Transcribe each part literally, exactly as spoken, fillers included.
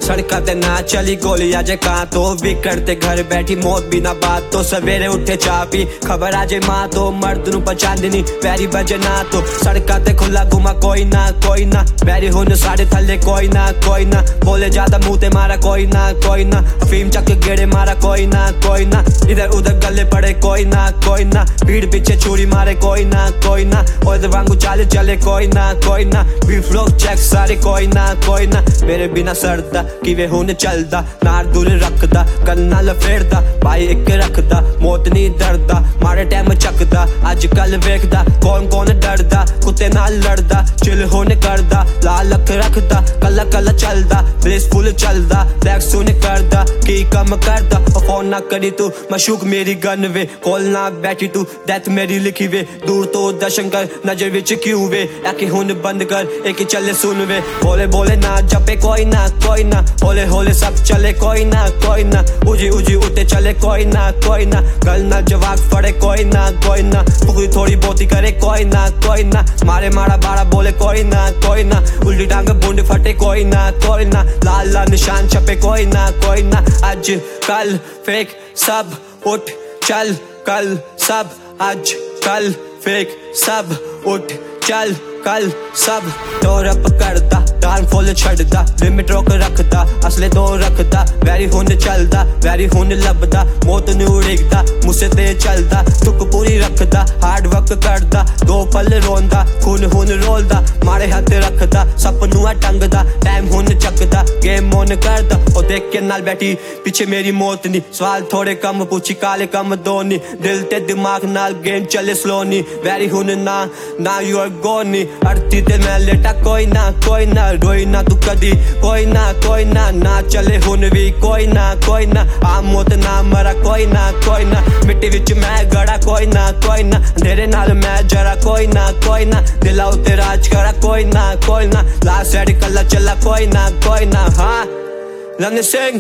सड़का ते ना चली गोली आजे कहाँ तो विकट ते घर बैठी मौत बिना बात तो सवेरे उठे चाह पी खबर आजे माँ तो मर्द नू पहचान नी पैरी बजे ना तो सड़का ते खुला घुमा कोई ना कोई ना पैरी हुन साढ़े थले कोई ना कोई ना बोले ज्यादा मुँह ते मारा कोई ना कोई ना अफीम चक गेड़े मारा कोई ना कोई ना इधर उधर गले पड़े कोई ना कोई ना भीड़ पीछे छुरी मारे कोई ना कोई ना और वांगू चाले चले कोई ना कोई ना बीफ लोग चेक सारे कोई ना कोई ना मेरे बिना सरदा किवे हुन चलदा नार दूर रखदा गन्ना लफेड़दा भाई एक रखदा मौत नहीं डरदा मारे टाइम चकदा अज कल वेखदा कौन कौन डरदा कुत्ते नाल लड़दा चिल होने करदा लाल अख रखदा कला कला चलदा ब्लेसफुल चलदा बैक सुन करदा की कम करदा फोन ना करी तू मशूक मेरी गन वे कोल ना बैठी तू डेथ मेरी लिखी वे दूर तो दर्शन कर नजर विच क्यों वे आके हुन बंद कर एक ही चले सुन वे बोले बोले ना जपे कोई ना कोई ना होले होले सब चले कोई ना कोई ना उजी उजी उठे चले कोई ना कोई ना गल ना जवाब पड़े कोई ना कोई ना पुगली थोड़ी बहुती करे कोई ना कोई ना मारे मारा बाड़ा बोले कोई ना कोई ना उल्टी टांग बूंद फटे कोई ना कोई ना लाल लाल निशान छपे कोई ना कोई ना आज कल फेक सब उठ चल कल सब आज कल फेक सब उठ चल कल सब दौर अप करदा डाउन फॉल छड़दा लिमिट रोक रखदा असले दो रखदा वैरी हुन चलदा वैरी हुन लभदा मौत नू उड़ीकदा मुझसे ते चलदा तुक पूरी रखदा हार्ड वर्क करदा दो पल रोंदा खून हुन रोलदा मारे हथ रखदा सपनू टंगदा टाइम हुन चकदा गेम ऑन करदा ओ देख के नाल बैठी पीछे मेरी मौत नी सवाल थोड़े कम पूछी काले कम दो नी दिल ते दिमाग नाल गेम चले स्लो नी वैरी हुन ना ना यू आर गॉन नी अड़ती दिल में लेटा कोई ना कोई ना रोई ना तू कदी कोई ना कोई ना ना चले हुन भी कोई ना कोई ना आ मौत ना मरा कोई ना कोई ना मिट्टी विच मैं गड़ा कोई ना कोई ना अंधेरे नाल मैं जरा कोई ना कोई ना दिला उते राज करा कोई ना कोई ना लास्ट साइड कल्ला चला कोई ना कोई ना हाँ रणवीर सिंह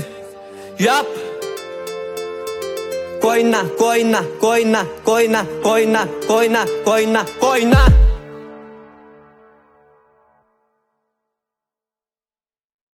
यप कोई ना कोई ना कोई ना कोई ना कोई ना कोई ना कोई ना कोई ना